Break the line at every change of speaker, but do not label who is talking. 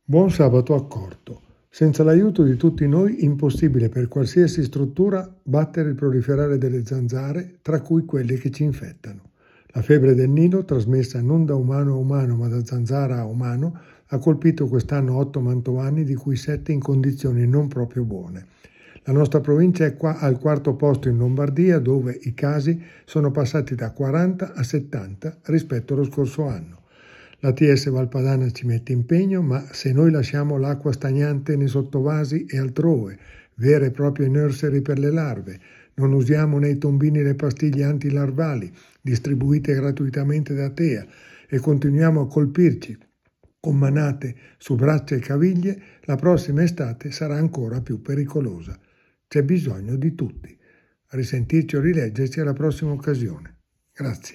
Buon sabato accorto. Senza l'aiuto di tutti noi, impossibile per qualsiasi struttura battere il proliferare delle zanzare, tra cui quelle che ci infettano. La febbre del Nilo, trasmessa non da umano a umano ma da zanzara a umano, ha colpito quest'anno 8 mantovani, di cui 7 in condizioni non proprio buone. La nostra provincia è qua al quarto posto in Lombardia, dove i casi sono passati da 40 a 70 rispetto allo scorso anno. La TS Valpadana ci mette impegno, ma se noi lasciamo l'acqua stagnante nei sottovasi e altrove, vere e proprie nursery per le larve, non usiamo nei tombini le pastiglie antilarvali distribuite gratuitamente da TEA e continuiamo a colpirci con manate su braccia e caviglie, la prossima estate sarà ancora più pericolosa. C'è bisogno di tutti. A risentirci o rileggerci alla prossima occasione. Grazie.